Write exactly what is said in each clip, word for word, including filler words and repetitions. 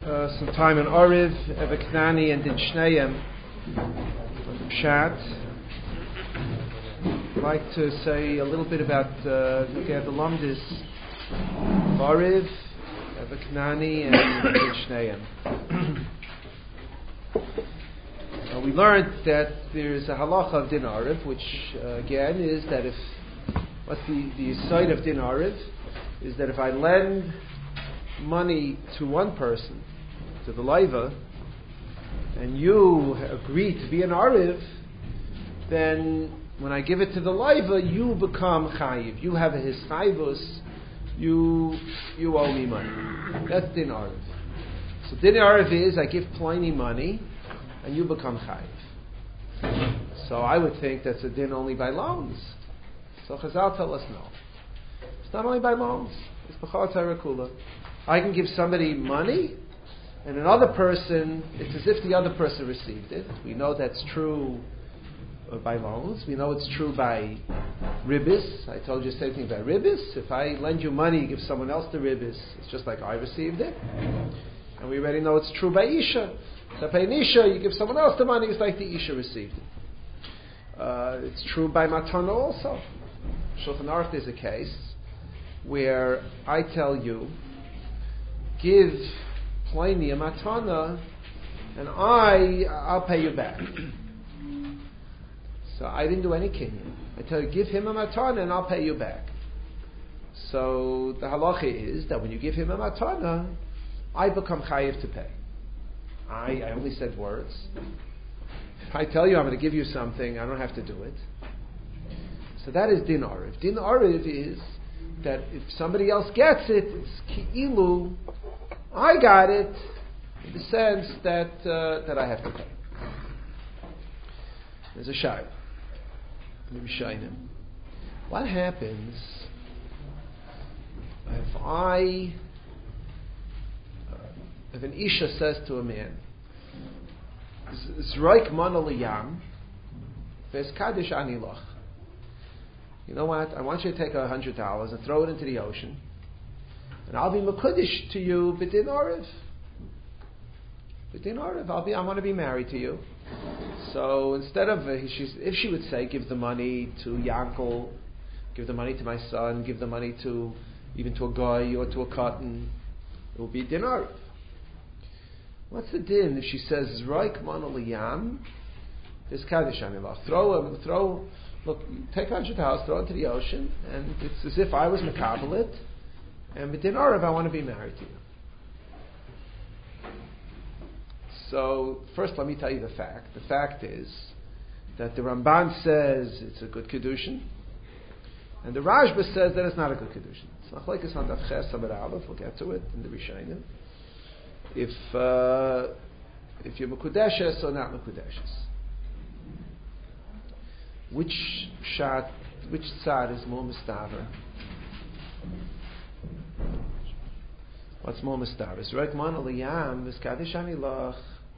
Uh, some time in Oriv, Eveknani, and in Shneim on the Pshat. I'd like to say a little bit about uh, the Lamdis of Oriv, Eveknani, and in Shneim. uh, we learned that there's a halacha of Din Oriv, which uh, again is that if what's the the side of Din Oriv is that if I lend money to one person, to the laiva, and you agree to be an ariv, then when I give it to the laiva, you become chayiv. You have a hischayvus. You you owe me money. That's din ariv. So din ariv is I give Pliny money, and you become chayiv. So I would think that's a din only by loans. So Chazal tell us no. It's not only by loans. It's b'chol tzara kula. I can give somebody money, and another person, it's as if the other person received it. We know that's true uh, by loans. We know it's true by ribbis. I told you the same thing by ribbis. If I lend you money, give someone else the ribbis, it's just like I received it. And we already know it's true by isha. So by an isha, you give someone else the money, it's like the isha received it. Uh, it's true by matana also. Shulchan Aruch, there's a case where I tell you, give Pliny a matana, and I, I'll pay you back. So I didn't do any kinyan. I tell you, give him a matana, and I'll pay you back. So the halacha is that when you give him a matana, I become chayiv to pay. I, I only said words. If I tell you I'm going to give you something, I don't have to do it. So that is din ariv. Din ariv is that if somebody else gets it, it's ki'ilu, I got it, in the sense that uh, that I have to pay. There's a shayla. Maybe shaynim. What happens if I, uh, if an isha says to a man, "Zroik mana liyam, ves kaddish ani lach." You know what? I want you to take a hundred dollars and throw it into the ocean, and I'll be mekudesh to you b'din ariv. B'din ariv, I'll be. I want to be married to you. So instead of uh, she's, if she would say, give the money to Yankel, give the money to my son, give the money to even to a guy or to a cotton, it will be din ariv. What's the din if she says Zraik mana liyam? There's kaddish anilach. Throw him. Throw. Look, take a hundred dollars, throw it into the ocean, and it's as if I was mekabel it. And b'din ariv, I want to be married to you. So first, let me tell you the fact. The fact is that the Ramban says it's a good kedushin, and the Rashba says that it's not a good kedushin. It's not like it's on Daf Ches Amud Aleph. We'll get to it in the Rishonim. If uh, if you're mekudeshes or not mekudeshes, which shot, which tzad is more mistaver? What's more mistaver? Is Zraik mana liyam is kaddish ani lach.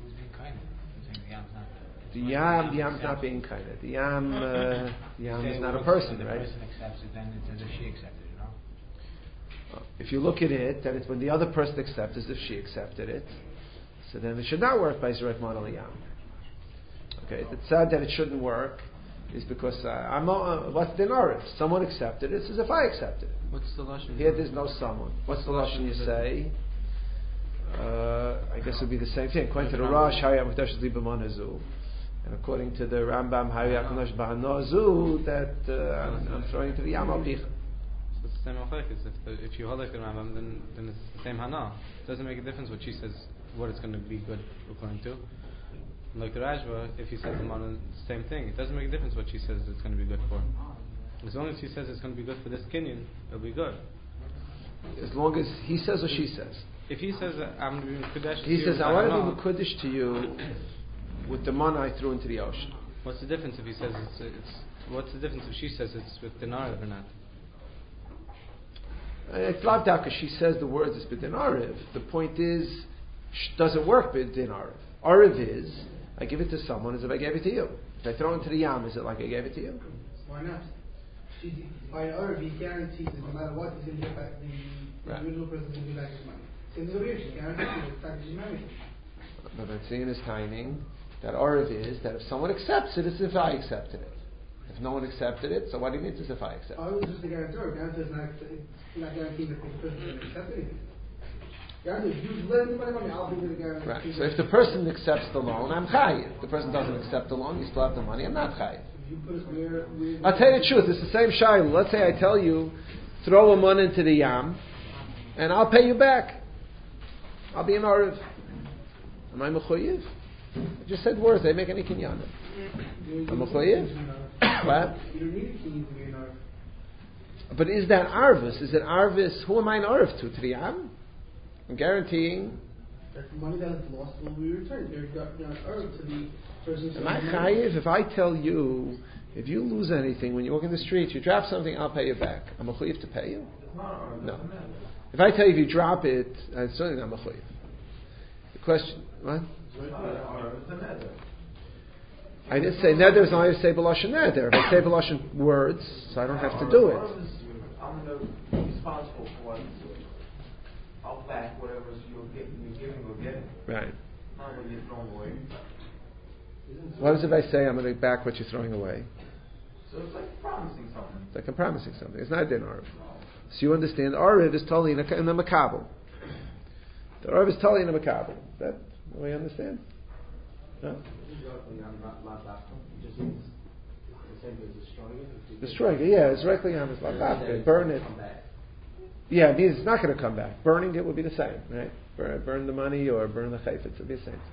The yam, the yam's not being kind. The yam, uh, the yam is not a person, right? If the person accepts it, then it's as if she accepted it, no? If you look at it, then it's when the other person accepts as if she accepted it. So then it should not work by Zraik mana liyam. Okay, the tzad that it shouldn't work is because uh, I'm uh, what's din ariv? Someone accepted it. It's as if I accepted it. What's the lashon? Here, there's no someone. What's the lashon you say? Uh, I guess it would be the same thing. According to the Rosh, Hayat Mekdash Libamanazu, and according to the Rambam, Hayat Mekdash Bahanazu, that uh, I'm, I'm throwing to the Yam Al Picha. So it's the same halach. If the, if you hold like the Rambam, then then it's the same hana. It doesn't make a difference what she says, what it's going to be good according to. Like the Rashba, if he says the mana, same thing. It doesn't make a difference what she says it's going to be good for. As long as he says it's going to be good for this kinyan, it'll be good. As long as he says or she says. If he says that I'm going to be mekudesh, he to says you, I want to know. be mekudesh to you with the mana I threw into the ocean. What's the difference if he says it's, it's what's the difference if she says it's with dinar or not? Uh, it's lav daka. She says the words it's b'din ariv. The point is, sh- does it work b'din ariv? Ariv is I give it to someone as if I gave it to you. If I throw it into the yam, is it like I gave it to you? Why not? By an Arab, he guarantees that no matter what, he's going to get back the, the right. original person is going to get back his money. But I'm saying is timing that Arav is that if someone accepts it, it's as if I accepted it. If no one accepted it, so what do you mean it's as if I accepted it? I was just a guarantor. Guarantor is not, not guaranteeing that the person is going to accept anything. Guarantor, if you lend me money, I'll be the guarantor. Right. So if the person accepts the loan, I'm chayiv. If the person doesn't accept the loan, you still have the money, I'm not chayiv. I'll tell you the truth, it's the same shayla. Let's say I tell you, throw a mun into the yam, and I'll pay you back. I'll be an Arav. Am I mechuyev? I just said words, they make any kinyan. I'm mechuyev? What? You don't need a key to be an Arav. But is that Arvis? Is it Arvis? Who am I an Arav to? To the yam? I'm guaranteeing. That the money that is lost will be returned. They're not Arav to the person. Am I chayiv? If I tell you, if you lose anything when you walk in the street, you drop something, I'll pay you back. I'm a chayiv to pay you? No. If I tell you if you drop it, I'm certainly not a chayiv. The question, what? I didn't say neder is not to say b'lashon neder. If I say b'lashon words, so I don't have to do it. I'm responsible for what I'll back whatever you're getting, you're giving or getting. Right. Not when you're throwing away. What is it if I say I'm going to back what you're throwing away? So it's like promising something. It's like I'm promising something. It's not din Arav. So you understand, Arav is totally in, a, in the makabel. The Arav is totally in the makabel. Is that the way you understand? No? Destroying it, yeah, it's directly on his life. Burn it. Yeah, it means it's not going to come back. Burning it would be the same, right? Burn, burn the money or burn the chayfetz, it would be the same.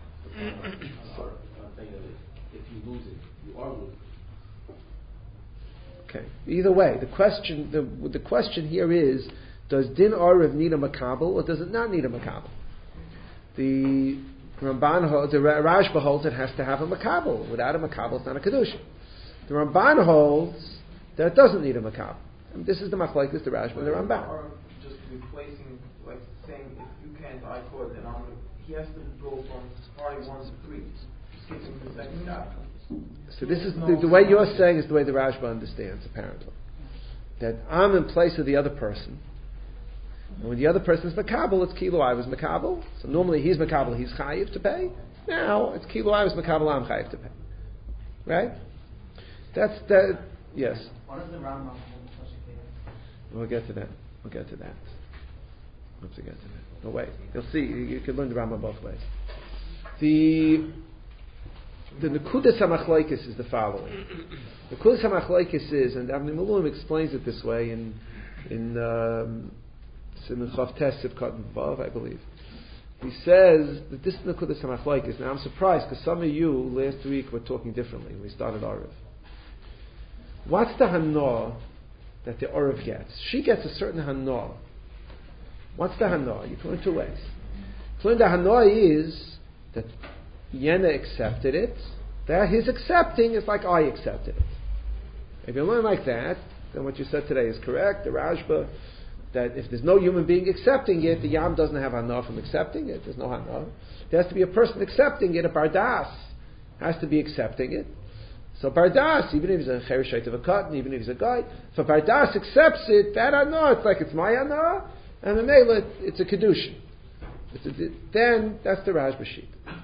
If you lose it, you are losing. Okay. Either way, the question the the question here is: does din Arav need a makabel or does it not need a makabel? The Ramban holds, the Rashba holds it has to have a makabel. Without a makabel, it's not a kedusha. The Ramban holds that it doesn't need a makabel. And this is the machlokes, the Rashba and the Ramban. Or just replacing, like saying, if you can't, I could, then I'm. He has to go from party one to three, skipping the second shot. So this is the, the way you're saying is the way the Rashba understands, apparently. That I'm in place of the other person. And when the other person is makabel, it's kilo I was makabel. So normally he's makabel, he's chayiv to pay. Now it's kilo I was makabel, I'm chayiv to pay. Right? That's that. Yes. What is the Rambam hold such a case? We'll get to that. We'll get to that. We'll have to get to that. No wait. You'll see. You, you can learn the Rambam both ways. The the Nekudas HaMachlokes is the following. The Nekudas HaMachlokes is, and Avnei Miluim explains it this way in in um, Siman Chav Tes Sivkat Vav, I believe. He says that this Nekudas HaMachlokes. Now I'm surprised because some of you last week were talking differently when we started Arav. What's the Hana that the Arav gets? She gets a certain Hana. What's the Hana? You can learn two ways. So the Hana is that Yena accepted it. That his accepting is like I accepted it. If you learn like that, then what you said today is correct. The Rashba, that if there's no human being accepting it, the Yam doesn't have Hana from accepting it. There's no Hana. There has to be a person accepting it. A Bardas has to be accepting it. So Bardas, even if he's a Cherishite of a cotton, even if he's a guy, if a Bardas accepts it, that Hana, it's like it's my Hana, and the Mela, it's a Kedushin. It's a, then that's the Rashba sheet.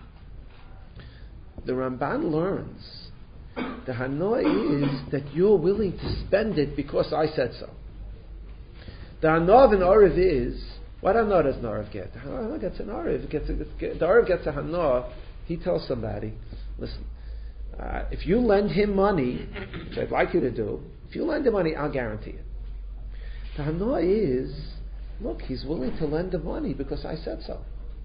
The Ramban learns the Hana is that you're willing to spend it because I said so. The Hana of an Arav is, what Hana does an Arav get? The Hana gets an Arav. Gets a, the Arav gets a Hana. He tells somebody, listen, uh, if you lend him money, which I'd like you to do, if you lend him money, I'll guarantee it. The Hana is, look, he's willing to lend the money because I said so.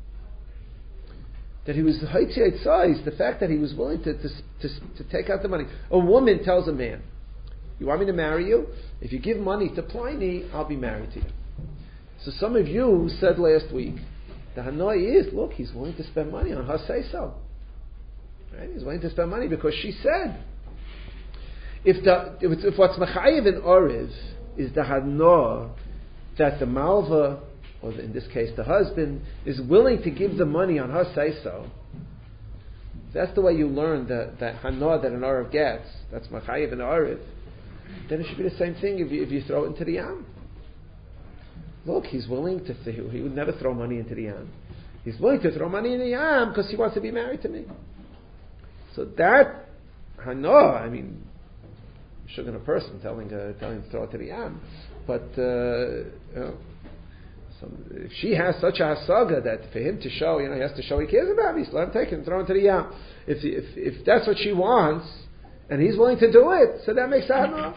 That he was Haitziat size, the fact that he was willing to, to, to, to take out the money. A woman tells a man, you want me to marry you? If you give money to Pliny, I'll be married to you. So some of you said last week, the Hanoi is, look, he's willing to spend money on her say so. Right? He's willing to spend money because she said. If the if, it's, if what's Machayev in Oriv is the Hanoah that the Malva, or in this case the husband, is willing to give the money on her say-so, that's the way you learn that, that Hanoah that an Arav gets, that's Machayev and Arav, then it should be the same thing if you, if you throw it into the Yam. look, he's willing to, th- he would never throw money into the yam. He's willing to throw money in the yam because he wants to be married to me. So that, I know, I mean, sugar a person telling uh, telling him to throw it to the yam. But, uh, you know, some, if she has such a hasaga that for him to show, you know, he has to show he cares about me, so let him take it and throw it to the yam. If, if, if that's what she wants, and he's willing to do it, so that makes a hana.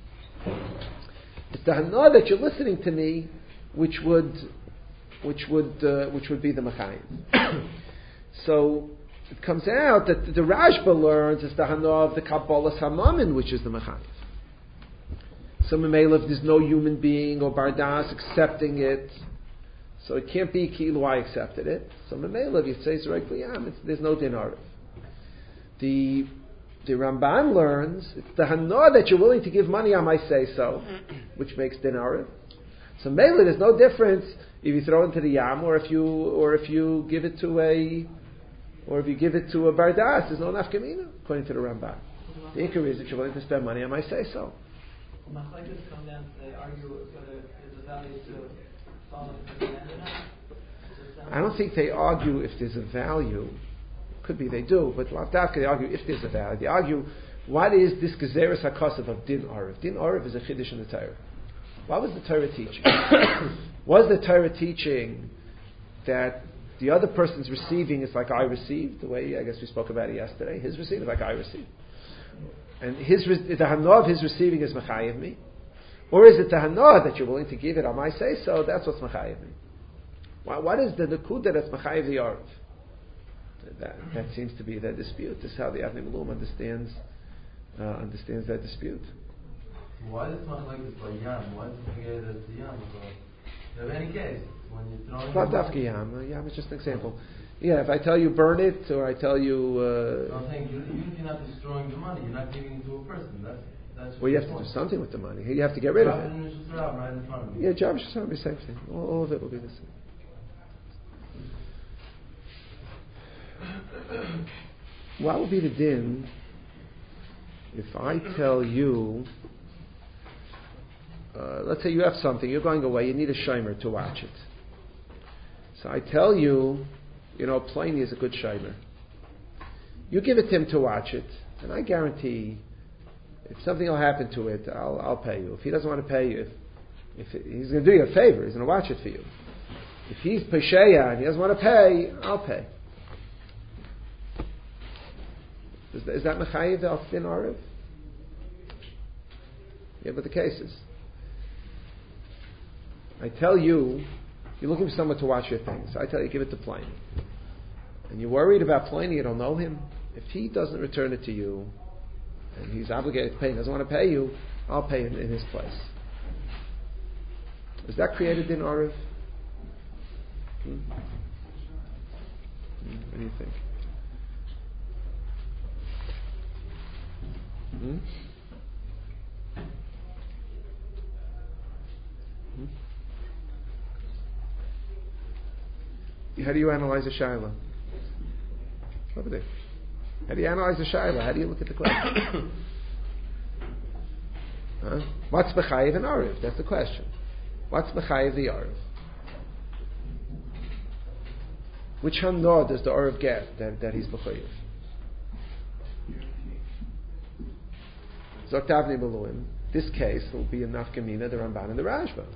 It's the hana that you're listening to me, which would, which would, uh, which would be the machayim. So it comes out that the Rashba learns is the hana of the Kabbalas Hamamin, which is the machayim. So Memela, if there's no human being or bardas accepting it, so it can't be kilu I accepted it. So Memela, if you say directly, yeah, there's no din arif. The the Ramban learns it's the hana that you're willing to give money on my say so, which makes din arif. So Mela, there's no difference if you throw it into the yam or if you or if you give it to a or if you give it to a bardas. There's no nafkamina according to the Ramban. The inquiry is that you're willing to spend money on my say so. Machlekes come down, they argue whether there's a value to follow the command or not. I don't think they argue if there's a value. Could be they do, but Lavdavka they argue if there's a value. They argue, what is this gezeres hakosav of din arif? Din arif is a chiddush in the Torah. What was the Torah teaching? Was the Torah teaching that the other person's receiving is like I received? The way I guess we spoke about it yesterday. His receiving is like I received. And his the hana of his receiving is mechayev me, or is it the hana that you're willing to give it on my say so? That's what's mechayev me. What, what is the nekuda that's mechayev the arv? That, that seems to be their dispute. This is how the Avnei Malum understands uh, understands that dispute. Why is it not like this by yam? Why is it together as the yam? Because in any case, when you're throwing it's not dafka yam. Uh, yam is just an example. Yeah, if I tell you burn it, or I tell you. Uh, I'm saying even if you're not destroying the money, you're not giving it to a person. That's that's. Well, you have to do something with the money. You have to get rid of it. Right in front of me. Yeah, job should be the same thing. All, all of it will be the same. What would be the din if I tell you, uh, let's say you have something, you're going away, you need a shomer to watch it. So I tell you, you know, Pliny is a good shomer. You give it to him to watch it, and I guarantee if something will happen to it, I'll, I'll pay you. If he doesn't want to pay you, if, if it, he's going to do you a favor, he's going to watch it for you. If he's pesheya and he doesn't want to pay, I'll pay. Is, is that mechayev al din arif? Yeah, but the cases. I tell you, you're looking for someone to watch your things. I tell you, give it to Pliny. And you're worried about Pliny, you don't know him. If he doesn't return it to you, and he's obligated to pay, he doesn't want to pay you, I'll pay him in his place. Is that created din arif? Hmm? Hmm? What do you think? Hmm? Hmm? How do you analyze a shaila? Over there. How do you analyze a shaila? How do you look at the question? Huh? What's mechayev and arif? That's the question. What's mechayev the arif? Which hana does the arif get that, that he's mechayev? Zoktavni Beluim, this case will be a nafkamina, the Ramban and the Rashba.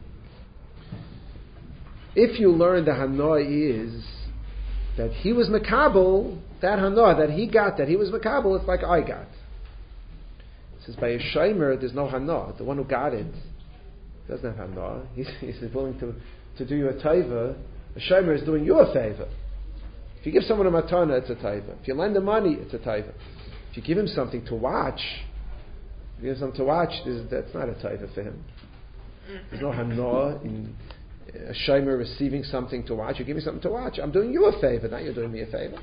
If you learn the hana is that he was makabel, that hana that he got, that he was makabel, it's like I got. It says by a shomer, there's no hana. The one who got it doesn't have hana. He's, he's willing to, to do you a taiva. A shomer is doing you a favor. If you give someone a matana, it's a taiva. If you lend him money, it's a taiva. If you give him something to watch, if you give him something to watch, that's not a taiva for him. There's no hana in a shomer receiving something to watch. You give me something to watch, I'm doing you a favor, not you're doing me a favor.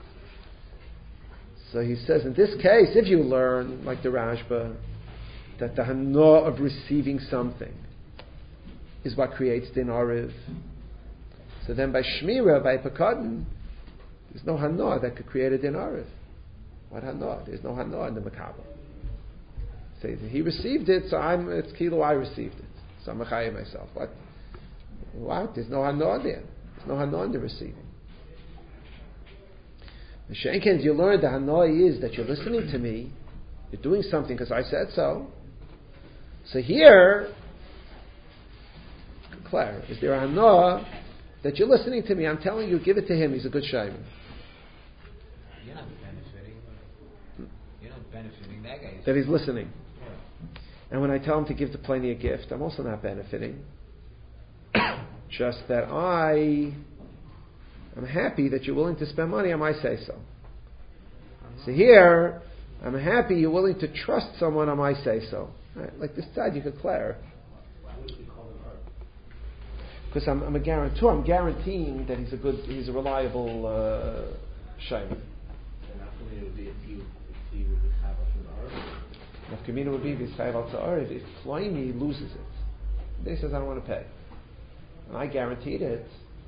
So he says, in this case, if you learn, like the Rashba, that the hana of receiving something is what creates din ariv, so then by shmira, by pekadon, there's no hana that could create a din ariv. What hana? There's no hana in the makabel. Say so he received it, so I'm it's kilo I received it. So I'm mechayim myself. What? What? There's no hana there. There's no hana in the receiving. The Shenken, you learn the hana is that you're listening to me, you're doing something because I said so. So here, Claire, is there a hana that you're listening to me? I'm telling you, give it to him. He's a good shayman. You're not benefiting. You're not benefiting that guy. That he's listening. Yeah. And when I tell him to give the Pliny a gift, I'm also not benefiting. Just that I am happy that you're willing to spend money on my say so. So here, I'm happy you're willing to trust someone on my say so. Right? Like this side, you could clear. Why would we call him her? Because I'm, I'm a guarantor. I'm guaranteeing that he's a good, he's a reliable uh, shayman. And after it would be if he, if he would have a her. Nafkamina would be this chayv al ta'ariv. If Pliny loses it, they says I don't want to pay, and I guaranteed it.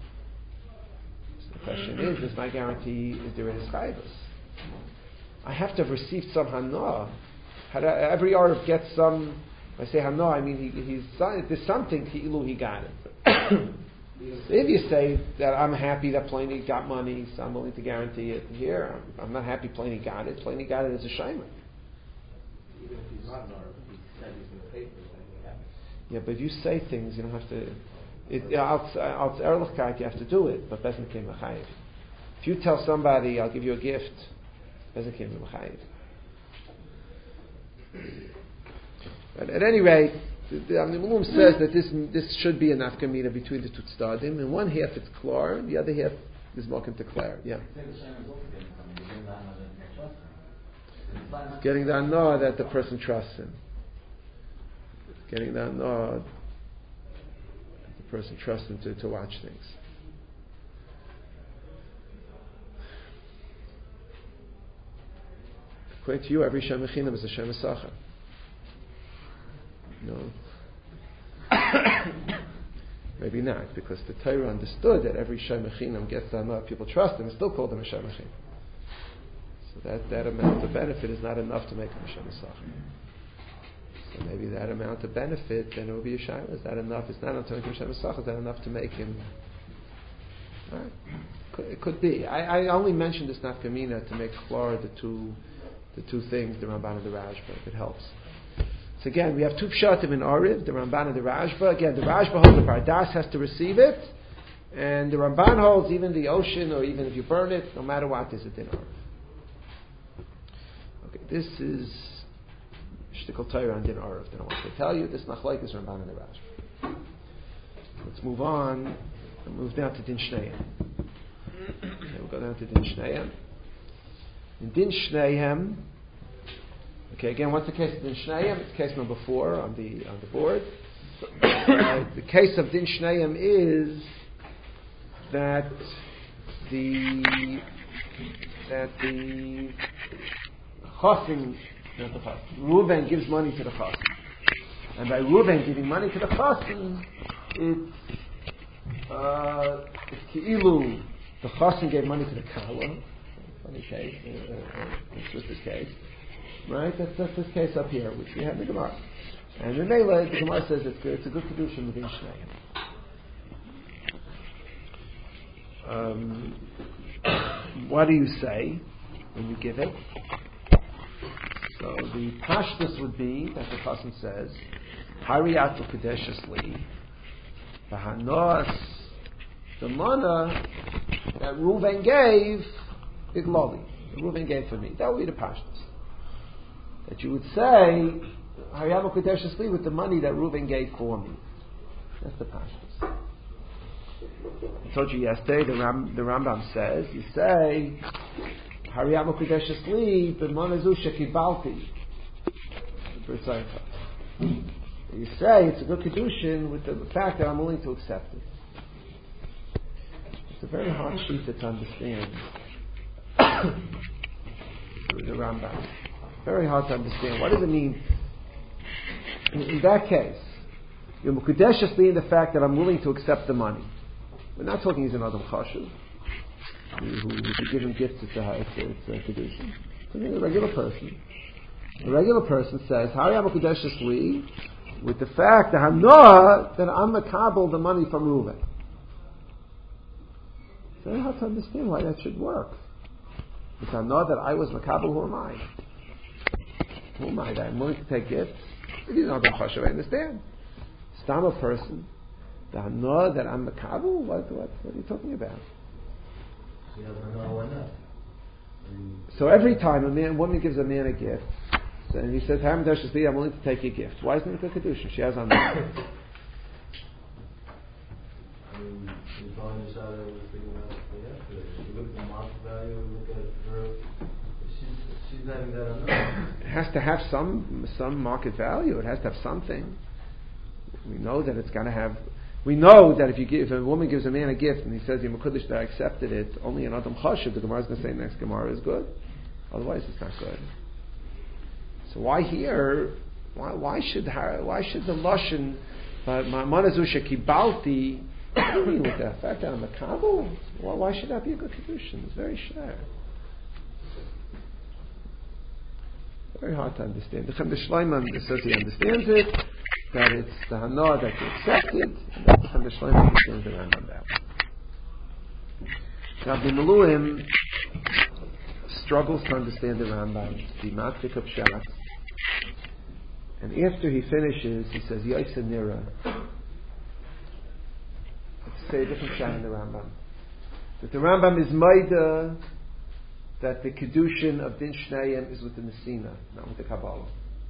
So the question is: is my guarantee is there any chayvus? I have to have received some hana. Every arif gets some. I say hana, I mean he, he's there's something ki'ilu he got it. If you say that I'm happy that Pliny got money, so I'm willing to guarantee it. Here, I'm, I'm not happy Pliny got it. Pliny got it as a shayman. Even if he's not an arif, he said he's going to pay for it when he happens. Yeah, but if you say things, you don't have to. It, Als Ehrlichkeit, you have to do it, but Bezin came Mechayiv. If you tell somebody, I'll give you a gift, Bezin came Mechayiv. But at any rate, the, the Amnimulum says that this this should be a nafkamina between the two tzaddim. In one half it's klar, the other half is welcome to Claire. Yeah. Getting the anah that the person trusts him. Getting the anah that the person trusts him to, to watch things. According to you, every Shem Echinam is a Shem Esachar. No. Maybe not, because the Torah understood that every Shem Echinam gets the anah. People trust him and still call them a Shem Echinam. So that, that amount of benefit is not enough to make him a Shem Esachar. So maybe that amount of benefit, then it will be a Shaila. Is that enough? It's not enough to make him a Shem Esachar. Is that enough to make him... Right. Could, it could be. I, I only mentioned this nafkamina to make clear the two the two things, the Ramban and the Rashba, if it helps. So again, we have two pshatim in Ariv, the Ramban and the Rashba. Again, the Rashba holds the Pardas has to receive it, and the Ramban holds even the ocean, or even if you burn it, no matter what, is it in Ariv. Okay, this is Shtikal Torah and Din Ariv. Then I want to tell you, this Nachlaik is Ramban and the Rashba. Let's move on, and move down to Din Shneim. Okay, we'll go down to Din Shneim. In Din Shneim, okay, again, what's the case of Din Shneim? It's case number four on the on the board. Uh, the case of Din Shneim is that the that the Chosim, not the Chosim, Reuven gives money to the Chosim, and by Reuven giving money to the Chosim, it's uh, it's Ki'ilu. The Chosim gave money to the Kala. Funny case, uh, uh, this was this case. Right? That's, that's this case up here, which we have in the Gemara. And the Mela, the Gemara says it's good, it's a good kedusha within Shneim. Um, what do you say when you give it? So the pashtus would be that the Chasam says, Hariyatu Kadeshus Li, Bahanos, the mana that Reuven gave, Igloli. Reuven gave for me. That would be the pashtus. That you would say, Hariyama Kadeshus Li, with the money that Reuven gave for me. That's the pashtus. I told you yesterday, the, Ram, the Rambam says, you say, Hariyama Kadeshus Li, b'monazu shekibalti. You say, it's a good kedushin with the fact that I'm willing to accept it. It's a very hard sheet to understand. The Rambam. Very hard to understand. What does it mean? In, in that case, you're mukadeshus in the fact that I'm willing to accept the money. We're not talking he's an Adam Chashuv, who, who, who could give him gifts. It's a, it's a, it's a kedushin. It's a regular person. A regular person says, Hari I'm mukadeshus li, with the fact, the hana, that I'm makabel the money from Reuven. It's very hard to understand why that should work. It's hana that I was makabel, who am I? Who am I that I'm willing to take gifts? It is not a chashav, I understand. Stam a person, the hana that I'm makabel, what, what, what are you talking about? She doesn't know why not. So every time a man, a woman gives a man a gift, and he says, I'm willing to take your gift. Why isn't it a kedusha? She has on the I mean, she's calling the shot that was thinking about yesterday. You look at the market value, look at her. She's, she's having that on her. It has to have some some market value. It has to have something. We know that it's going to have. We know that if you give, if a woman gives a man a gift and he says, "You're Mekudesh that I accepted it," only an Adam Chashiv, the Gemara is going to say next Gemara is good. Otherwise, it's not good. So why here? Why, why should why should the lashon manazusha kibalti? What do you mean with that? The fact that I'm a kabul? Well, why should that be a good kedushin? It's very share. Very hard to understand. The Chemda Shleiman says he understands it, that it's the hana that you accepted, and that the Chemda Shleiman understands the Rambam that. Now, the Meluim struggles to understand the Rambam, the Matzik of Shas, and after he finishes, he says, Yoisa Nira. Let's say a different shot in the Rambam. That the Rambam is Maida, that the Kedushin of Din Shnayim is with the Messina, not with the Kabbalah.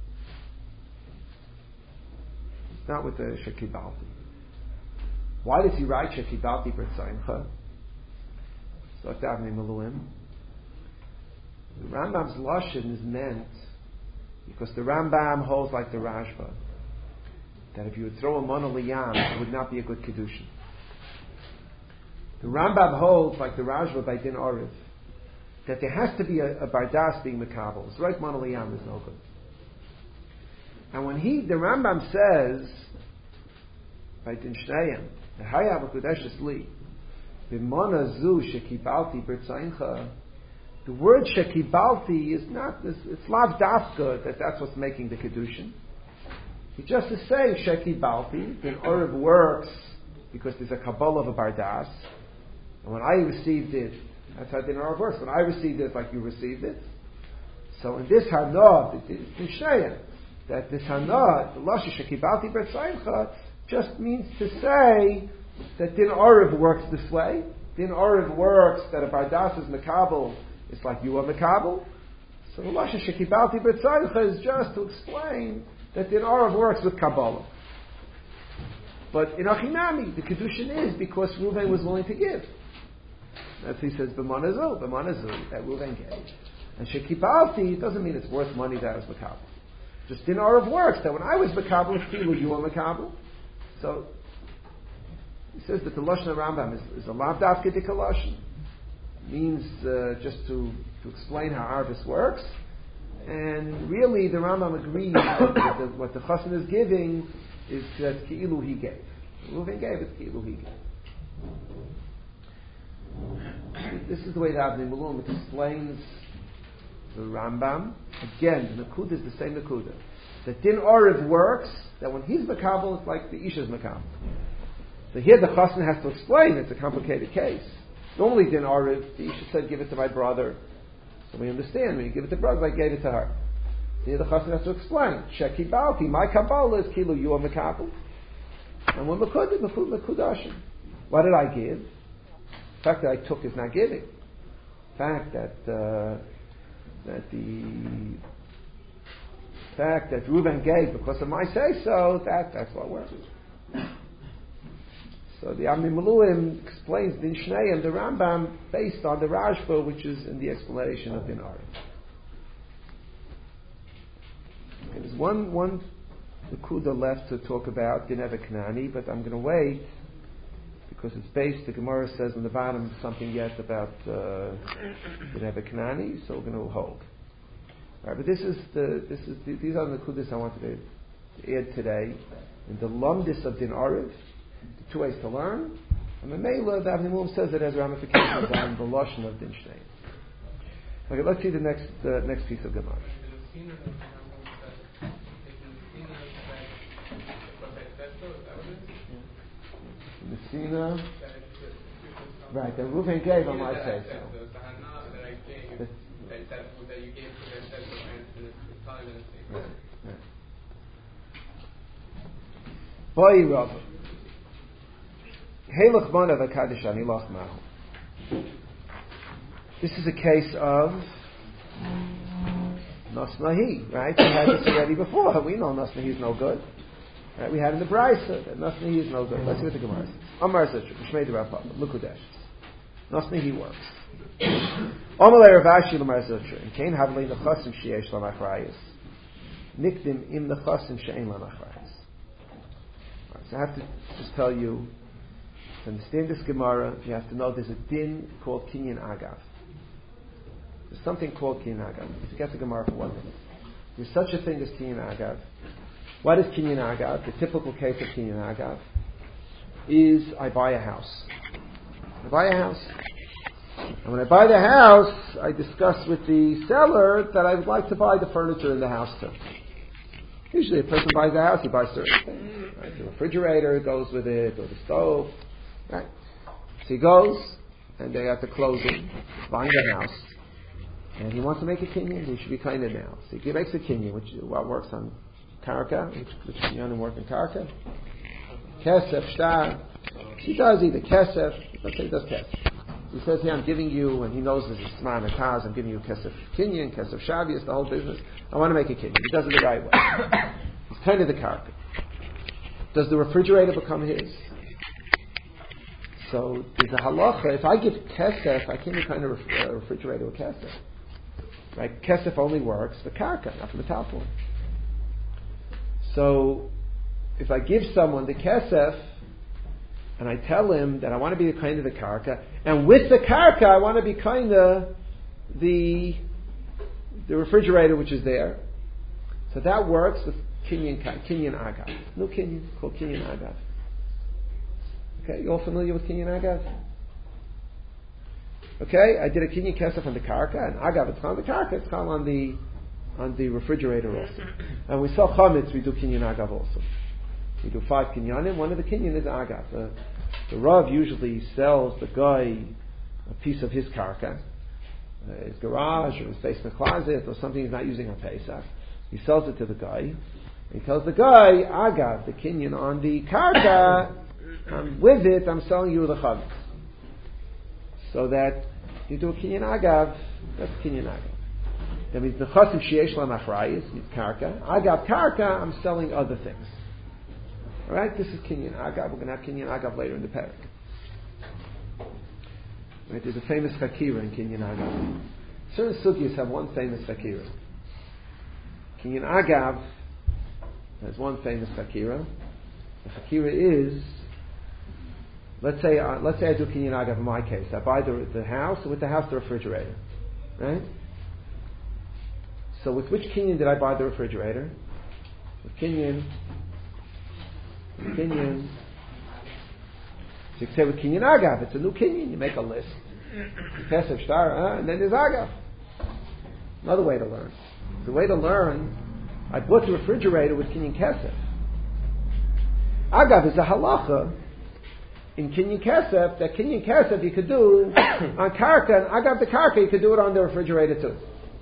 It's not with the Shekibalti. Why does he write Shekibalti B'Tzaymcha? So it's Avnei Meluim. The Rambam's Lashon is meant because the Rambam holds like the Rashba, that if you would throw a Mana Liyam, it would not be a good Kedushin. The Rambam holds like the Rashba by Din Oriv, that there has to be a, a Bardas being Makabel. It's right, Mana Liyam is no good. And when he, the Rambam says, by Din Shnayim, the Hayav HaKudesh Li, B'mana zu shekibalti b'rtzaincha, the word shekibalti is not, it's, it's lav dafka, that that's what's making the Kedushin. He just is saying shekibalti, then Oriv works because there's a Kabbalah of a Bardas, and when I received it, that's how Din Oriv works. When I received it, it's like you received it. So in this Hana, it's Nishayim, that this Hana, the Lasha shekibalti b'rtzaincha, just means to say that Din Oriv works this way. Din Oriv works that a Bardas is Makabel, it's like you are Makabel. So the Lasha Shekibalti B'Tzaycha is just to explain that Din Oriv works with Kabbalah. But in Achinami, the Kedushin is because Reuven was willing to give. That's he says, B'manazu, B'manazu, that Reuven gave. And Shekibalti, it doesn't mean it's worth money that I was Makabel. Just Din Oriv works, that when I was Makabel, it's Kilu, you were Makabel. So, he says that the Lashon of Rambam is, is a lav dafke dika Lashon. Means uh, just to, to explain how Arvis works. And really, the Rambam agrees that the, what the Chassan is giving is that Ki'ilu he gave. Reuven gave it, Ki'ilu he gave. This is the way the Avnei Meluim explains the Rambam. Again, the Nakuda is the same Nakuda. That Din Oriv works, that when he's Makabel, it's like the Isha's Makabel. So here the Chassan has to explain, it's a complicated case. Normally Din Oriv, the Isha said, give it to my brother. So we understand, when you give it to brother, I gave it to her. Here the Chassan has to explain, Sheki Balti, my Kabbalah is Kilu, you are Makabel. And when Makudah, Makudashim. What did I give? The fact that I took is not giving. The fact that, uh, that the fact that Reuven gave because of my say-so, that, that's what works. So the Avnei Meluim explains Din Shnayim, the Rambam, based on the Rashba, which is in the explanation of Din Oriv. Okay, there's one one Nakuda left to talk about Din Eva Knani, but I'm going to wait because it's based. The Gemara says on the bottom something yet about uh, Din Eva Knani, so we're going to hold. All right, but this is the this is the, these are the Nakudas I wanted to, to add today. In the Lumdis of Din Oriv, the two ways to learn. And the Mela, the Avnei Meluim says it has ramifications on the Lashon of Din Shnei. Okay, let's see the next uh, next piece of Gemara. Messina. Right, the Reuven gave on my say so. The- that you gave to their set and it's time and it's Right, right. Boy Rav. Halach Manav HaKadosh Ani Lach Mahu. This is a case of Nasnahi, right? We had this already before. We know Nasnahi is no good. Right? We had in the Brisa that Nasnahi is no good. Let's see what the Gemara says. Amar says, Shmei Rav Papa, Lukudesh. Nasnahi works. Amalei Rav Ashi Lamar Zutra. And Kain Havlei Nechasim Sheyesh Lamachrayis. Nikdim Im Nechasim She'en Lamachrayis. So I have to just tell you, to understand this Gemara, you have to know there's a din called Kinyan Agav. There's something called Kinyan Agav. Forget the Gemara for one minute. There's such a thing as Kinyan Agav. What is Kinyan Agav? The typical case of Kinyan Agav is I buy a house. I buy a house. And when I buy the house, I discuss with the seller that I would like to buy the furniture in the house too. Usually a person buys a house, he buys certain things. Right? The refrigerator goes with it, or the stove. Right? So he goes, and they have to close it, buying the house. And he wants to make a kinyan, he should be kind of now. So he makes a kinyan, which what works on karka, which, which kinyanim work in karka. Kesef, shtar. He does either kesef, let's say he does kesef. He says, here, I'm giving you, and he knows there's a sman of cars, I'm giving you kesef kinyan, kesef shavias, the whole business. I want to make a kinyan. He does it the right way. He's kind of the karka. Does the refrigerator become his? So there's a halacha. If I give kesef, I can't be kind of ref- uh, refrigerator with kesef. Right? Kesef only works for karka, not for the talpon. So if I give someone the kesef, and I tell him that I want to be the kind of the karka, and with the karka I want to be kind of the the refrigerator which is there. So that works with kinyan kinyan agav. No kinyan called kinyan agav. Okay, you all familiar with kinyan agav? Okay, I did a kinyan kesef on the karka, and agav it's on the karka, it's on the on the refrigerator also. And we sell chametz, we do kinyan agav also. We do five kinyanim. One of the kinyan is agav. The, the Rav usually sells the guy a piece of his karka, uh, his garage or his basement closet or something he's not using on Pesach. He sells it to the guy. He tells the guy, agav, the kinyan on the karka, um, with it I'm selling you the chametz. So that you do a kinyan agav, that's kinyan agav. That means the chasim sheyesh lamachrayis means karka. Agav karka, I'm selling other things. All right, this is kinyan agav. We're going to have kinyan agav later in the parak. Right, there's a famous fakira in kinyan agav. Certain sugyas have one famous fakira. Kinyan agav has one famous fakira. The fakira is, let's say, uh, let's say I do kinyan agav in my case. I buy the the house, and with the house the refrigerator, right? So with which kinyan did I buy the refrigerator? With kinyan. Kinyan. So you can say with kinyan agav, it's a new kinyan. You make a list. Kesef shtar, uh, and then there's agav. Another way to learn. The way to learn, I bought the refrigerator with kinyan kesef. Agav is a halacha in kinyan kesef, that kinyan kesef you could do on karka, and agav the karka you could do it on the refrigerator too.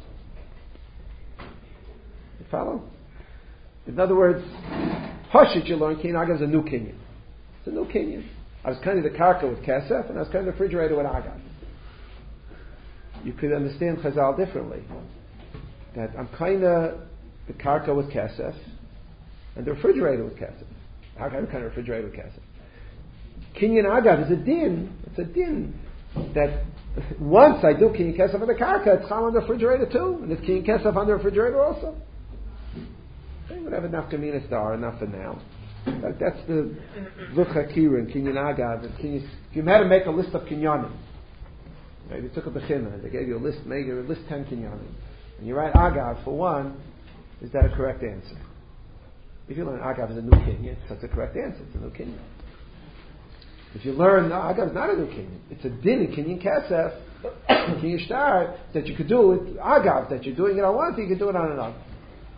You follow? In other words, Hashit, you learn kinyan agav is a new kinyan. It's a new kinyan. I was kind of the karka with kesef, and I was kind of the refrigerator with agav. You could understand Chazal differently. That I'm kind of the karka with kesef, and the refrigerator with kesef. How can I kind of refrigerator with kesef? Kinyan agav is a din. It's a din that once I do kinyan kesef on the karka, it's chal on the refrigerator too, and it's kinyan kesef on the refrigerator also. Whatever nafkaminas there are, enough for now. That, that's the Zuchakira and Kinyan Agav. And Kinyan, if you had to make a list of Kinyanim, right, you took a Bechina, they gave you a list, make a list ten Kinyanim, and you write Agav for one, is that a correct answer? If you learn Agav is a new Kinyan, that's a correct answer, it's a new Kinyan. If you learn no, Agav is not a new Kinyan, it's a din in Kinyan Kesef, Kinyan Shtar, that you could do it, Agav, that you're doing it on one thing, you can do it on another.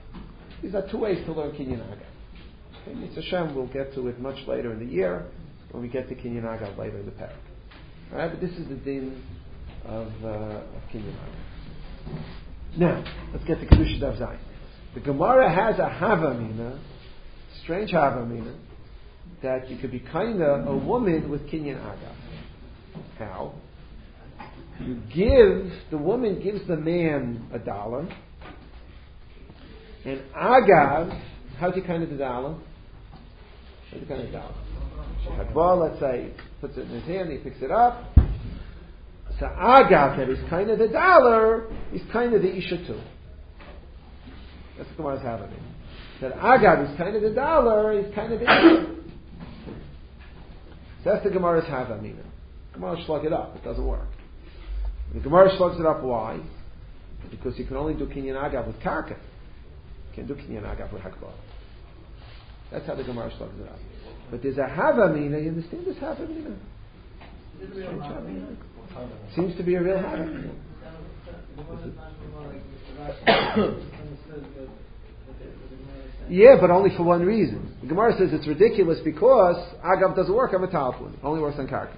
These are two ways to learn Kinyan Agav. Okay, Mitzvah Hashem, we'll get to it much later in the year. when we get to Kinyan Agav later in the parak. Alright, but this is the din of, uh, of Kinyan Agav. Now, let's get to Kedusha Daf Zayin. The Gemara has a Havamina, strange Havamina, that you could be kinda a woman with Kinyan Agav. How? You give, the woman gives the man a dollar, and Agav, how's he kind of the dollar? How's he kind of the dollar? Shechadbal, let's say, puts it in his hand, he picks it up. So Agav, that is kind of the dollar, he's kind of the Isha too. That's what Gemara's having. That Agav is kind of the dollar, he's kind of the Isha. So that's the Gemara's Havamina. Gemara slug it up, it doesn't work. The Gemara slugs it up, why? Because you can only do Kinyan Agav with Karka. You can't do Kinyan Agav with Hakbal. That's how the Gemara slugs it up. But there's a Havamina, you understand this Havamina? Seems to be a real Havamina. Yeah, but only for one reason. The Gemara says it's ridiculous because Agav doesn't work on Metalpun. It only works on Karka.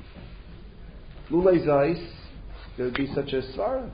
Lulei Zais, there would be such a svara.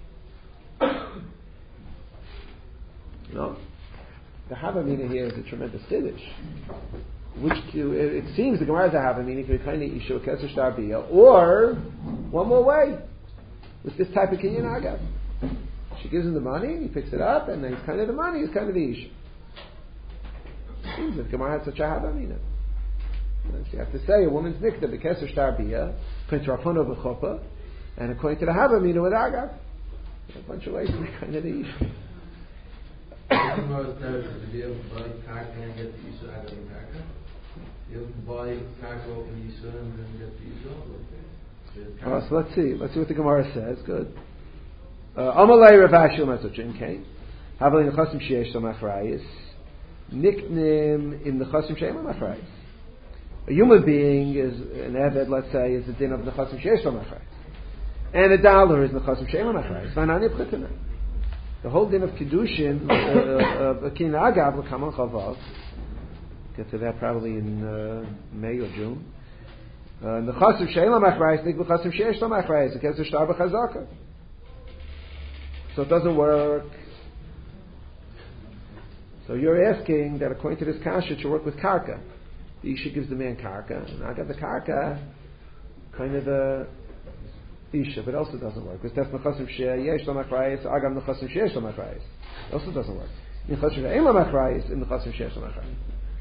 No? The Havamina here is a tremendous Siddish. Which, it seems the Gemara is a Havamina, if you're kind of Isha, Keser Shtarbiya, or, one more way, with this type of Kinyan Agav. She gives him the money, he picks it up, and then he's kind of the money, he's kind of the Isha. It seems that the Gemara had such a Havamina. So you have to say a woman's nikta b'keser shtarbiya, according to Rafono b'chopa, and according to the Havamina with Agav. A bunch of ways to be kind of the Isha. To be able to buy Karka and get the Isha Agav and Karka. You able to buy Karka and Isha and then get the Isha. Oh, so let's see. Let's see what the Gemara says. Good. Amalei Rav Ashi L'Matzochin came. Havali Nechasim Sheyesh L'Machrayis. Niknim in the Chasim Sheyesh L'Machrayis. A human being is an Eved, let's say, is the din of Nechasim Sheyesh L'Machrayis. And a dollar is Nechasim Sheyesh L'Machrayis. V'anani P'chitana. The whole din of Kiddushin, of Kinyan Agav, L'Kaman Chavav. Get to that probably in uh, May or June. Nechasim Sheyesh L'Machrayis, Nik Nechasim Sheyesh L'Machrayis. It gets a Shtar B'Chazaka. So it doesn't work. So you're asking that according to this kasha, it should work with Karka. The Isha gives the man Karka, and I got the Karka, kind of the Isha, but it also doesn't work. Because that's Nechasim Sheyesh L'Machrayis, Agam Nechasim Sheyesh L'Machrayis. It also doesn't work. Nechasim Sheyesh L'Machrayis, and Nechasim Sheyesh L'Machrayis.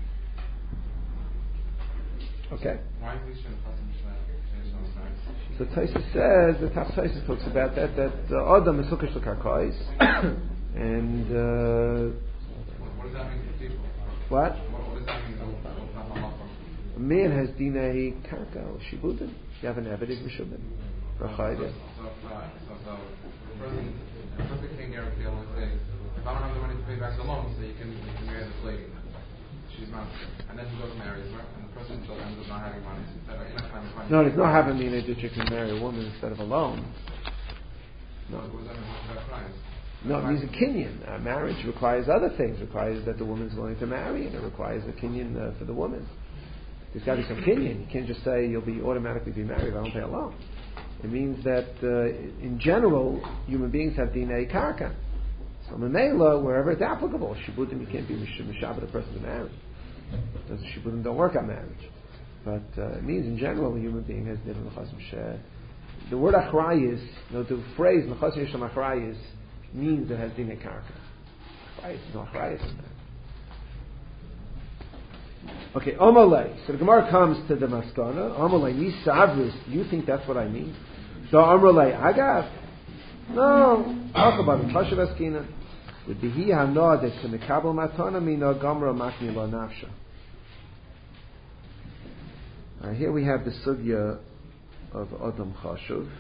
Okay? Why is Isha Nechasim Sheyesh L'Machrayis? So Taisa says, the top Taisa talks about that, that uh, Adam is Hukash L'Karkais, and uh, what does that mean for people? what? What, what does that mean? A man has dinei karka or shibudin. You have an evidence mishubin. Rachayde. So, so, so, so, a person, a person can't guarantee, let's say, if I don't have the money to pay back the loan, so you can, you can marry this lady. She's not, and then he goes and marries her, and the person still ends up not having money. So you're not going to find No, there's no having meaning that you can marry a woman instead of a loan. No. What does that mean? What's that price? No, it means a kinyan. Uh, marriage requires other things. It requires that the woman's willing to marry, and it requires a kinyan uh, for the woman. There's got to be some kinyan. You can't just say you'll be automatically be married if I don't pay a loan. It means that uh, in general, human beings have dinei karka. So memela, wherever it's applicable, shibudim, you can't be mishabed a person to marry. Because shibudim don't work on marriage. But uh, it means in general, a human being has din nechasim sheh. The word achrayis, you know, the phrase nechasim yisham achrayis means it has dinei karka. Achrayis, no achrayis in that. Okay, Amalei. So the Gemara comes to the Maskana. Amalei, Nisavris. Do you think that's what I mean? So Amalei, Agav. No. Talk about it. Tashav Eskina. With the Hi Hanoah that to Mekabel Matana Mina Gomra Makni Lo Nafsha. Uh, here we have the sugya of Adam Chashuv.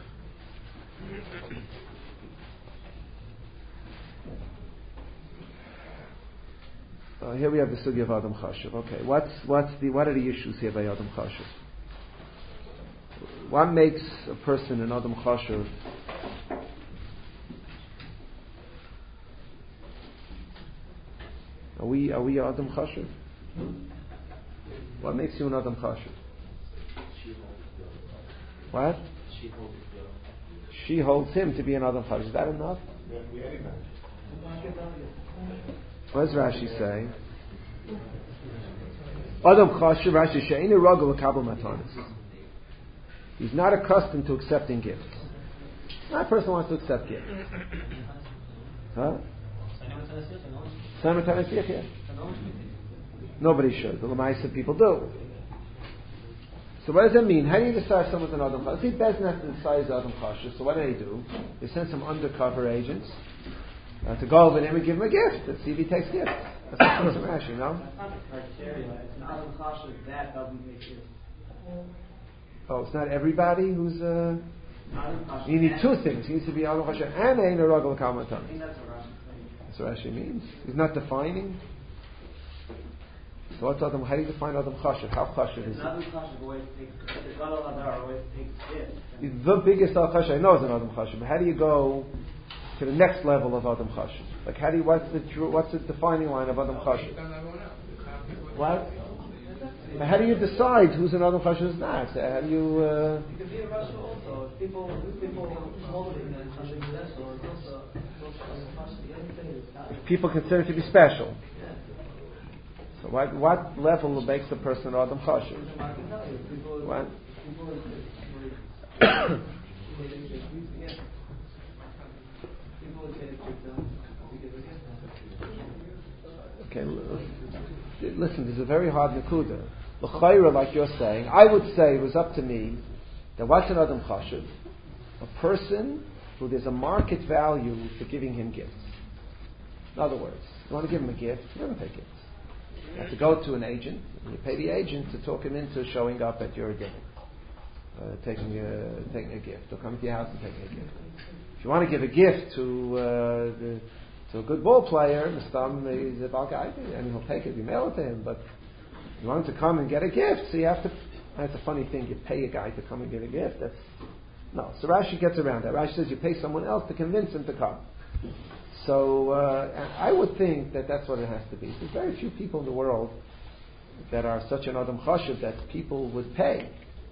Uh, here we have the sugya of Adam Chashuv. Okay, what's what's the what are the issues here by Adam Chashuv? What makes a person an Adam Chashuv? Are we are we Adam Chashuv? What makes you an Adam Chashuv? What? She holds it still. She holds him to be an Adam Chashiv. Is that enough? What does Rashi say? Adam Chashiv, Rashi she'einu ragel l'kabel matanos. He's not accustomed to accepting gifts. Not a person wants to accept gifts. Huh? Simultaneously, yeah. Nobody should. The Lamaisa people do. So what does that mean? How do you decide someone's an Adam Chashiv? See, Bezdin has to decide he's Adam Chashiv. So what do they do? They send some undercover agents uh, to go over there and give him a gift. Let's see if he takes gifts. That's not some Rashi, no? That's not the criteria. It's an Adam Chashiv that doesn't make it. Oh, it's not everybody who's. Uh, Adam Chashiv. you need two things. He needs to be Adam Chashiv and Ein Ragel L'Kabel I Matanos. think that's what Rashi saying. That's what Rashi means. He's not defining. So what's Adam? How do you define Adam Chashiv? How Chashiv is It's Adam Chashiv always takes. The Gadol Hadar always takes gifts. he? The biggest Adam Chashiv I know is an Adam Chashiv. But how do you go to the next level of Adam Chashiv? Like how do you, what's the what's the defining line of Adam Chashiv? What? But how do you decide who's an Adam Chashiv and who's not? How do you? Uh, You can be a Russia also. People, people holding and something like that. So it's also, it's also Adam Chashiv. Anything is not. people consider it to be special. Yeah. So what what level makes a person an Adam Chashiv? It's a market value. People, What? people, people would say it's good to give a gift. Okay, l- listen, this is a very hard nakuda. L'chayra, like you're saying, I would say it was up to me that what's an Adam Chashiv? A person who there's a market value for giving him gifts. In other words, you want to give him a gift, you don't take gifts. You have to go to an agent, and you pay the agent to talk him into showing up at your dinner, uh, taking, a, taking a gift, or coming to your house and taking a gift. If you want to give a gift to uh, the, to a good ball player, Mistam is a bal guy, and he'll take it, you mail it to him, but you want him to come and get a gift, so you have to, that's a funny thing, you pay a guy to come and get a gift, that's, no. So Rashi gets around that. Rashi says you pay someone else to convince him to come. So uh, I would think that that's what it has to be. There's very few people in the world that are such an Adam Chashiv that people would pay.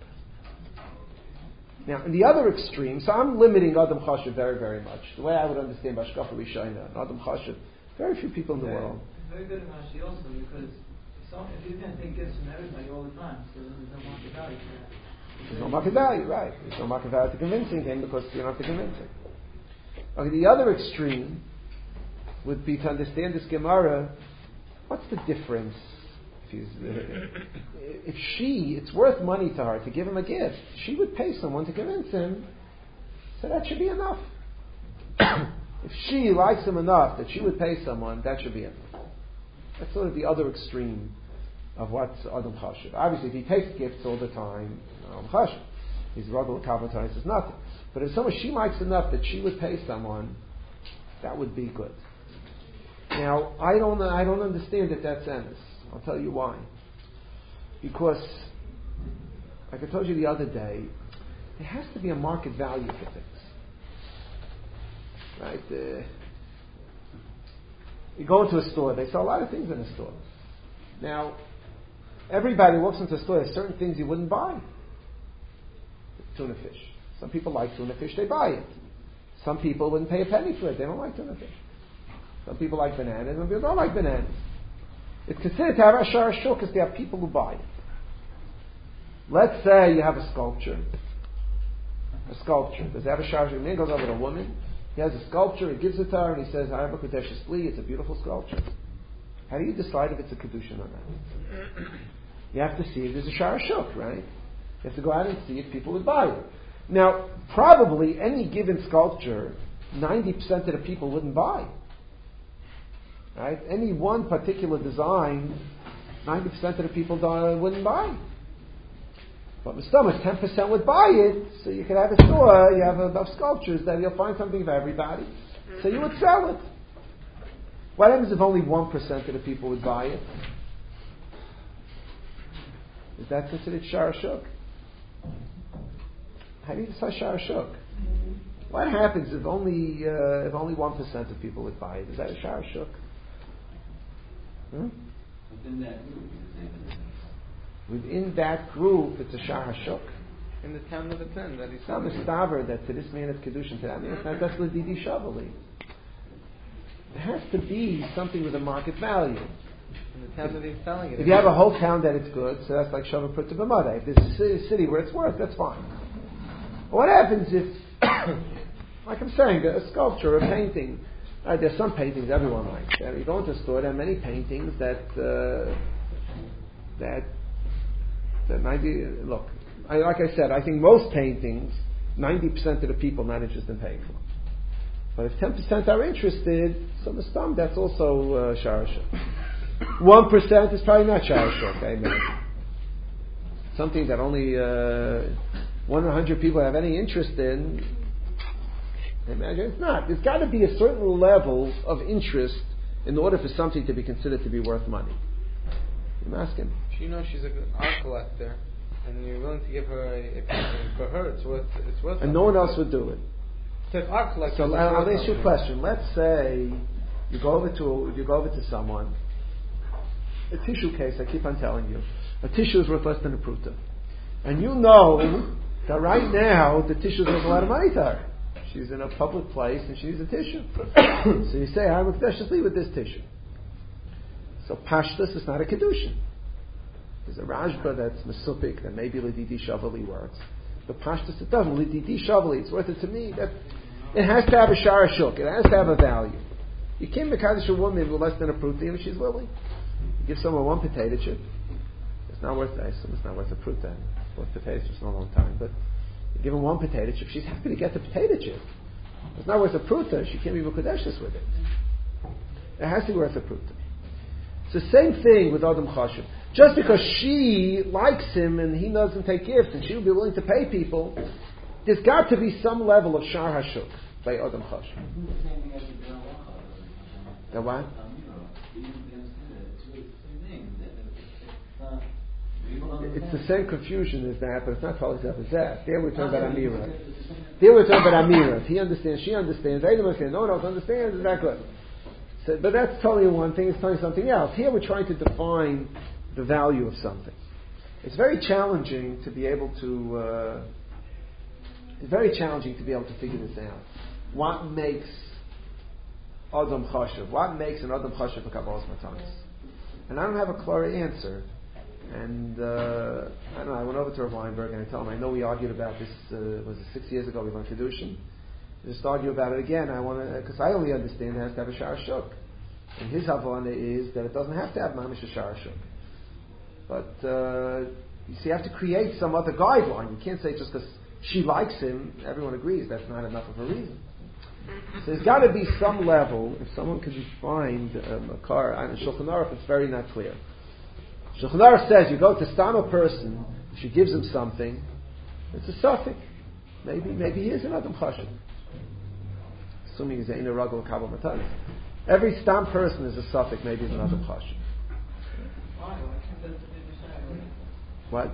Now, in the other extreme, so I'm limiting Adam Chashiv very, very much. The way I would understand Bashkafa Rishayna, Adam Chashiv, very few people in the world. It's very good in Rashi also because so if you're going to take gifts from everybody all the time, so then there's no market value for that. There's no market value, right? There's no market value to convincing him because you don't have to convince him. Okay, the other extreme would be to understand this Gemara. What's the difference? If, he's, uh, if she, it's worth money to her to give him a gift, she would pay someone to convince him. So that should be enough. If she likes him enough that she would pay someone, that should be enough. That's sort of the other extreme of what's Adam Chashiv. Obviously, if he takes gifts all the time, Adam Chashiv. He's Ragel L'Kabel is nothing. But if someone she likes enough that she would pay someone, that would be good. Now, I don't, I don't understand that that's emes. I'll tell you why. Because, like I told you the other day, there has to be a market value for things. Right? Uh, you go into a store, they sell a lot of things in a store. Now, everybody walks into a store, there's certain things you wouldn't buy. Tuna fish. Some people like tuna fish, they buy it. Some people wouldn't pay a penny for it, they don't like tuna fish. Some people like bananas, some people don't like bananas. It's considered to have a shar shuk because there are people who buy it. Let's say you have a sculpture. A sculpture. Does it have a shar shuk? A man goes over to a woman, he has a sculpture, he gives it to her, and he says, I have a Kodesh Sli, it's a beautiful sculpture. How do you decide if it's a Kedushin or not? You have to see if there's a shar shuk, right? You have to go out and see if people would buy it. Now, probably any given sculpture, ninety percent of the people wouldn't buy. Right? Any one particular design, ninety percent of the people don't, wouldn't buy. But Mustama, ten percent would buy it, so you could have a store, you have enough sculptures that you'll find something for everybody. So you would sell it. What happens if only one percent of the people would buy it? Is that considered shar shuk? How do you decide shar shuk? What happens if only uh, if only one percent of people would buy it? Is that a shar shuk? Hmm? within that group, it's a Shar HaShuk. In the town of the ten that he It's not Mustaver that to this man it's Kedushin, to that man it's not. That's L'didi Shavali. There has to be something with a market value. In the town that he's selling it. If you have a whole town that it's good, so that's like Shavah Prutta B'mada. If there's a city, city where it's worth, that's fine. What happens if, like I'm saying, a sculpture, a painting, uh, there's some paintings everyone likes. Uh, you go into a store, there are many paintings that, uh, that, that ninety, look, I, like I said, I think most paintings, ninety percent of the people not interested in paying for. But if ten percent are interested, so the stum, that's also uh, Sharashuk. one percent is probably not Sharashuk, amen. Something that only uh, one hundred people have any interest in, imagine it's not. There's got to be a certain level of interest in order for something to be considered to be worth money. I'm asking. She knows she's an art collector, and you're willing to give her a, a painting. For her, it's worth it's worth. And no one else would do it. So if art collector. So I'll, I'll ask you a question. Let's say you go over to you go over to someone. A tissue case. I keep on telling you, a tissue is worth less than a pruta, and you know that right now the tissue is worth a lot of money to her. She's in a public place and she needs a tissue. So you say, I'm just leave with this tissue. So Pashtus is not a Kedushin. There's a Rajba that's Mesupik, that maybe Lididi Shavali works. But Pashtus it doesn't. Lididi Shavali, it's worth it to me. That it has to have a Sharashuk. It has to have a value. You can't make a woman with less than a pruta if she's willing. You give someone one potato chip. It's not worth I assume it's not worth a pruta. It's worth potato chips for a long time. But you give her one potato chip, she's happy to get the potato chip. It's not worth a pruta, she can't be mukadeshes with it. It has to be worth a pruta. It's the same thing with Adam Chashuv. Just because she likes him and he doesn't take gifts and she will be willing to pay people, there's got to be some level of Shar HaShuk by Adam Chashuv. The what? It's the same confusion as that, but it's not totally as that. There we're talking about Amira. There we're talking about Amira. If he understands, she understands. I don't understand. No one else understands. Is that good? So, but that's telling one thing. It's telling something else. Here we're trying to define the value of something. It's very challenging to be able to. Uh, it's very challenging to be able to figure this out. What makes Adam Chashuv? What makes an Adam Chashuv a Kabbalas Matanos? And I don't have a clear answer. And uh, I don't know. I went over to Rav Weinberg and I told him, I know we argued about this. Uh, was it six years ago? We learned Kedushin. Just argue about it again. I want to, because I only understand it has to have a Shar HaShuk. And his havana is that it doesn't have to have mamish a Shar HaShuk. But uh, you see, you have to create some other guideline. You can't say just because she likes him, everyone agrees. That's not enough of a reason. So there's got to be some level. If someone could find um, a car on Shulchan Aruch, it's very not clear. Shulchan Aruch says you go to stam a person, she gives him something, it's a suffix. Maybe maybe he is an Adam Chashuv. Assuming he's in a ragul kabel matan. Every stam person is a suffix, maybe he's an Adam Chashuv. What?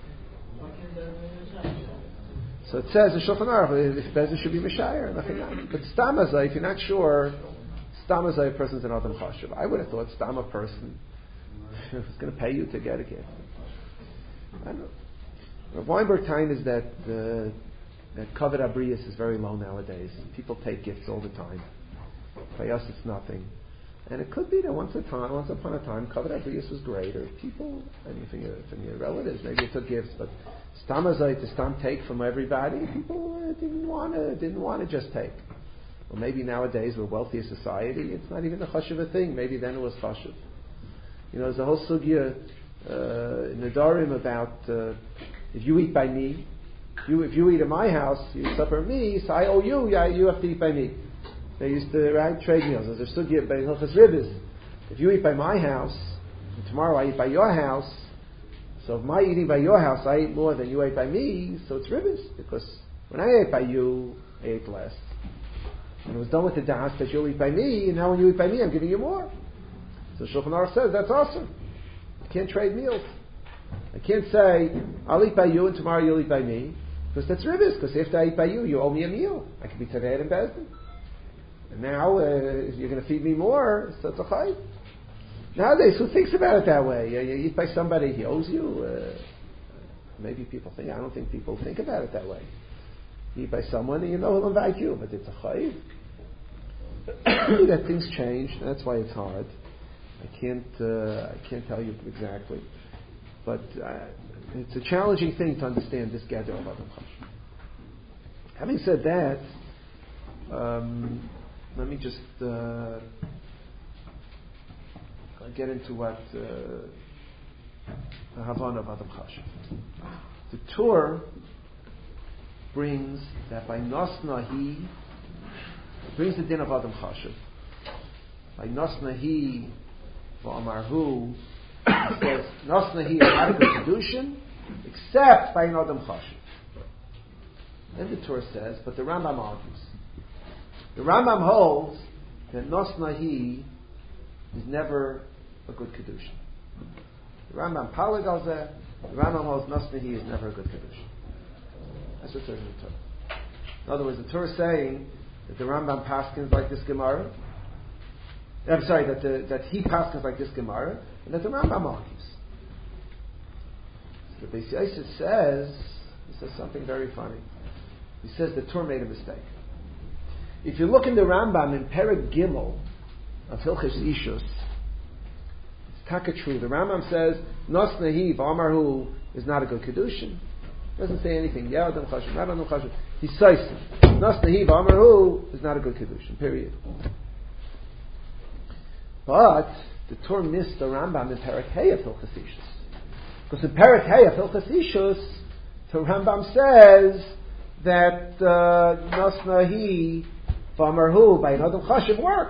So it says in Shulchan Aruch, if Bezin should be Mishayir, nothing else. But stam azay, if you're not sure, stam azay a person's an Adam Chashuv. I would have thought stam a person who's going to pay you to get a gift. I don't know. Rav Weinberg time is that uh, that kavod abrius is very low nowadays. People take gifts all the time. By us, it's nothing. And it could be that once a time, once upon a time, kavod abrius was great, or people, I mean, from your, from your relatives, maybe you took gifts, but stam azay to stam take from everybody, people uh, didn't want to didn't want to just take. Or maybe nowadays we're a wealthier society, it's not even a chashuv a thing. Maybe then it was chashuv. You know, there's a whole sugya uh, in the Darim about uh, if you eat by me, you if you eat at my house, you suffer me, so I owe you, yeah, you have to eat by me. They used to write trade meals. There's a sugya by Hilchas Ribis. If you eat by my house, and tomorrow I eat by your house, so if my eating by your house, I eat more than you ate by me, so it's Ribis, because when I ate by you, I ate less. And it was done with the das that you'll eat by me, and now when you eat by me, I'm giving you more. So Shulchan Aruch says that's awesome. You can't trade meals. I can't say I'll eat by you and tomorrow you'll eat by me, because that's ribis. Because after I eat by you, you owe me a meal. I could be Taved and Bezdin. And now uh, if you're going to feed me more, so it's a chayv. Nowadays, who thinks about it that way? You, you eat by somebody, he owes you. Uh, maybe people think. I don't think people think about it that way. You eat by someone, and you know he'll invite you, but it's a chayiv. That things change. That's why it's hard. I can't. Uh, I can't tell you exactly, but uh, it's a challenging thing to understand this gather of Adam Chashav. Having said that, um, let me just uh, get into what uh, the Havana of Adam Chashav. The Torah brings that by Nosnahi, brings the din of Adam Chashav. By Nosnahi v'amarhu, it says Nosnahi is not a good kedushin, except by an Adam Chashav. Then the Torah says, but the Rambam argues. The Rambam holds that Nosnahi is never a good kedushin. The Rambam Palag al zeh, the Rambam holds Nosnahi is never a good kedushin. That's what it says in the Torah. In other words, the Torah is saying that the Rambam paskins like this Gemara. I'm sorry, that the, that he paskins like this Gemara, and that the Rambam argues. So the Beis Yosef says, he says something very funny. He says the Torah made a mistake. If you look in the Rambam in Perek Gimel of Hilchos Ishus, it's taka true. The Rambam says Nosnahi v'amarhu is not a good kedushin. Doesn't say anything. Yeah, Adam Chashav, not Adam Chashav. He says Nosnahi v'amarhu is not a good kedushin. Period. But the Torah missed the Rambam in Perek Hey of Hilchos Ishus, because in Perek Hey of Hilchos Ishus, the Rambam says that Nosnahi v'amarhu by an Adam Chashav works.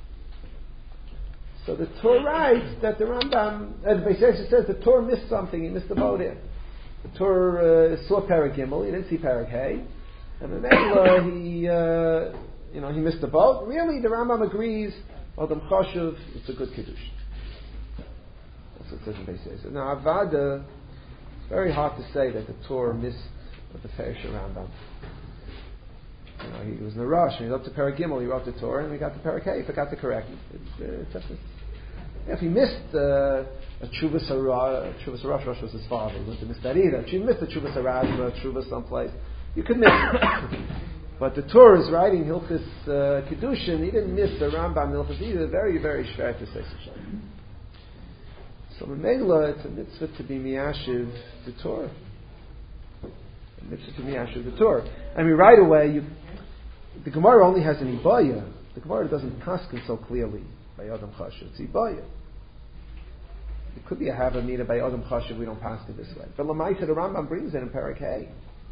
So the Torah writes that the Rambam, as Beis Yosef says, the Torah missed something. He missed the boat here. The Torah uh, saw Perek Gimel, he didn't see Perek Hey, and then uh, he, uh, you know, he missed the boat. Really, the Rambam agrees. Adam Chashav, it's a good kiddush. That's what it says in Beis Yosef. Now, Avada, it's very hard to say that the Torah missed the Ferish Rambam. You know, he was in a rush, and he wrote to Perek Gimel, he wrote the Torah, and we got to Perek Hey, he forgot to correct it. It's, uh, it's just, it's, if he missed uh, a Chuvas Harash, Chuvas Harash, Rosh was his father, he wouldn't miss that either. If you missed a Chuvas Harash, a Chuvas someplace, you could miss it. But the Torah is writing Hilchos uh, Kedushin, he didn't miss the Rambam Hilchos either. Very, very shver to say such a thing. So in Megillah, it's a mitzvah to be miyashiv the Torah. A mitzvah to be miyashiv the Torah. I mean, right away, you, the Gemara only has an ibaya. The Gemara doesn't paskin so clearly by Adam Chashav. It's ibaya. It could be a havamina by Adam Chashav. We don't paskin this way. But Lamaisa, the Rambam brings it in Perek Hey.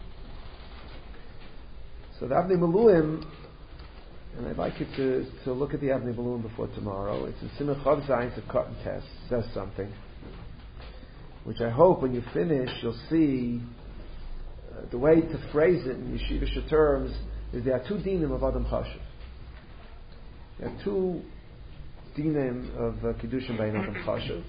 So the Avnei Miluim, and I'd like you to, to look at the Avnei Miluim before tomorrow. It's in Simon Chav Zayin to cut and test. Says something, which I hope when you finish you'll see uh, the way to phrase it in yeshivish terms is there are two dinim of Adam Chashav. There are two dinim of uh, Kiddushin by Adam Chashav,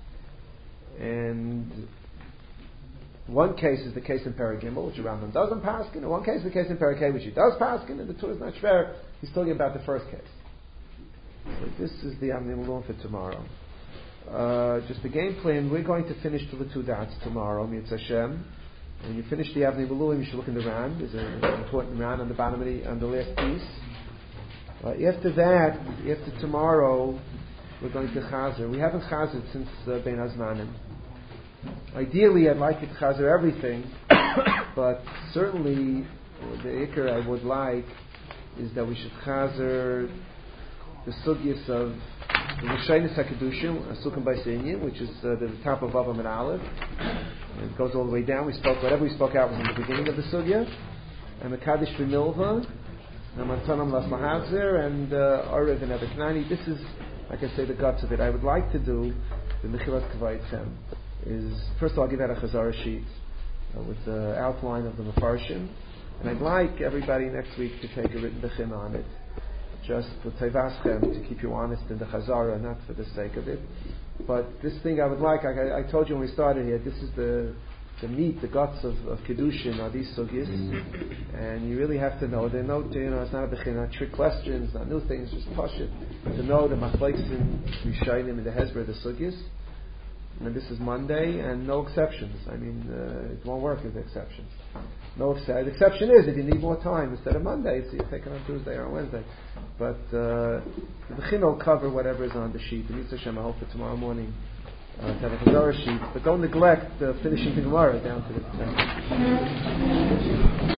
and one case is the case in Perek Gimel, which the Rambam doesn't paskin, and one case is the case in Perek Hey, which he does paskin, and the Torah is not shver. He's talking about the first case. So this is the Avnei Miluim for tomorrow. Uh, just the game plan, we're going to finish to the two dots tomorrow, Mitzvah Hashem. When you finish the Avnei Miluim, you should look in the Ran. There's an important Ran on the bottom of the, on the last piece. Uh, after that, after tomorrow, we're going to Chazer. We haven't Chazered since uh, Bein Hazmanim. Ideally, I'd like to chazer everything, but certainly uh, the ikar I would like is that we should chazer the sugyas of the Rishonos HaKedushim, Asukim by Sinyan, which is uh, the top of Vavam and Aleph. And it goes all the way down. We spoke, whatever we spoke out was in the beginning of the sugya. And the Kaddish V'Milva, and Mantanam Las Mahazir, and uh, Arev and Ebeknani. This is, like I say, the guts of it. I would like to do the Mechilat Kavaitzem. Is first of all, I'll give out a Chazara sheet uh, with the outline of the Mefarshim, and I'd like everybody next week to take a written Bechim on it, just for Tevaschem, to keep you honest in the Chazara, not for the sake of it. But this thing I would like, I, I told you when we started here, this is the the meat, the guts of, of Kedushin are these sugis, and you really have to know. They know, you know, it's not a bechina trick questions, not new things, just push it. To know the machleksim, Rishayim, and the Hezbollah, the sugis. And this is Monday, and no exceptions. I mean, uh, it won't work as exceptions. No ex- the exception is if you need more time instead of Monday, so you take it on Tuesday or Wednesday. But uh, the Bechin will cover whatever is on the sheet. The Mitzvah Hashem, I hope for tomorrow morning uh, to have a Gemara sheet. But don't neglect uh, finishing the Gemara down to the